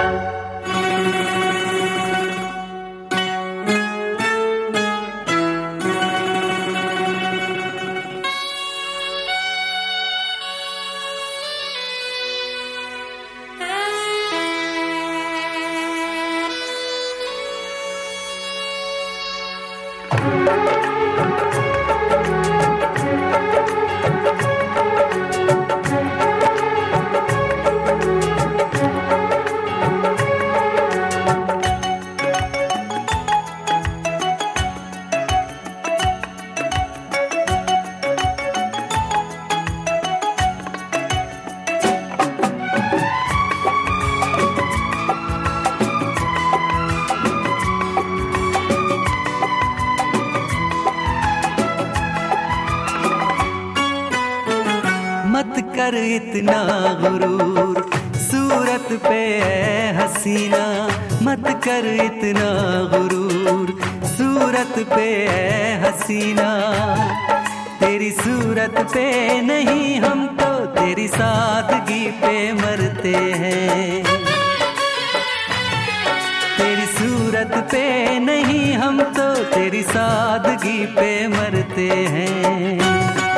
मत कर इतना गुरूर सूरत पे है हसीना, मत कर इतना गुरूर सूरत पे है हसीना। तेरी सूरत पे नहीं हम तो तेरी सादगी पे मरते हैं। तेरी सूरत पे नहीं हम तो तेरी सादगी पे मरते हैं।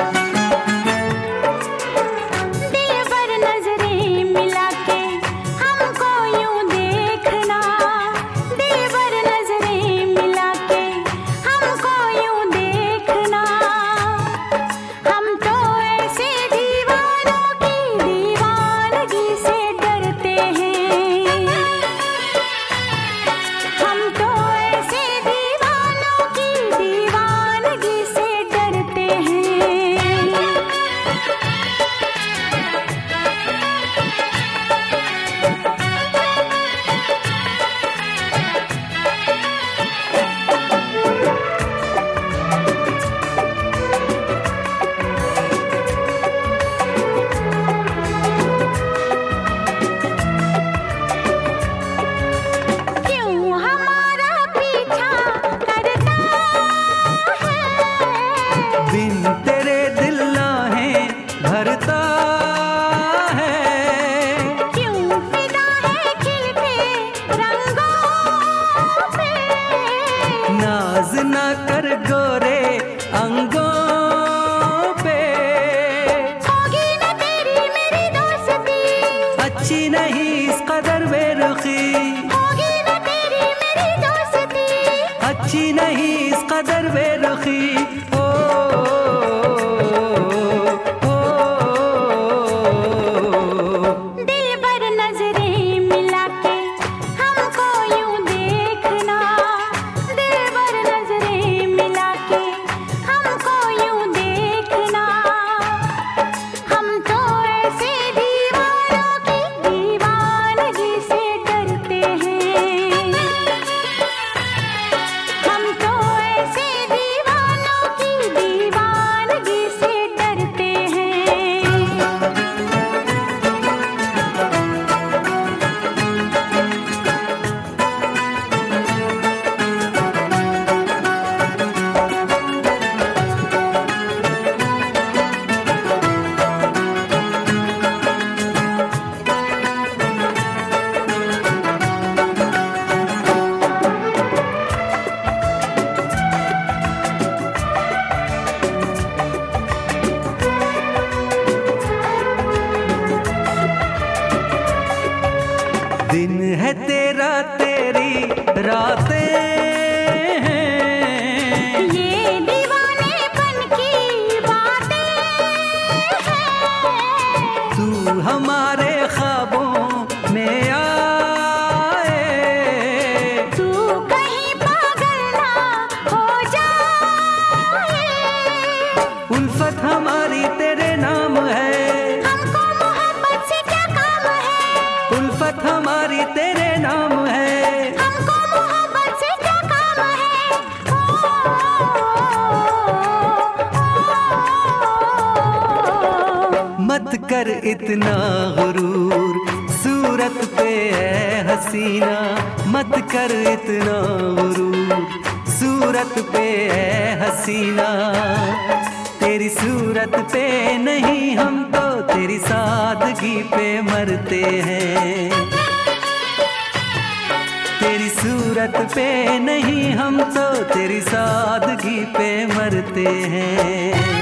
बिन तेरे दिल आहें भरता है, क्यों फिदा है खिलते रंगों पे। नाज ना कर गोरे अंगों पे। होगी न तेरी मेरी दोस्ती, अच्छी नहीं इस कदर बेरुखी। होगी न तेरी मेरी दोस्ती, अच्छी नहीं इस कदर बेरुखी। दिन है तेरा तेरी रातें हैं, ये दीवानेपन की बातें हैं। तू हमारे ख्वाबों में आए, तू कहीं पागल ना हो जाए। उल्फत हमारी तेरे नाम है, हमको मोहब्बत से क्या काम है। उल्फत हमारी तेरे नाम है। हमको मोहब्बत से क्या काम है। मत कर इतना गुरूर सूरत पे है हसीना, मत कर इतना गुरूर सूरत पे है हसीना। तेरी सूरत पे नहीं हम तो तेरी सादगी पे मरते हैं। सूरत पे नहीं, हम तो तेरी सादगी पे मरते हैं।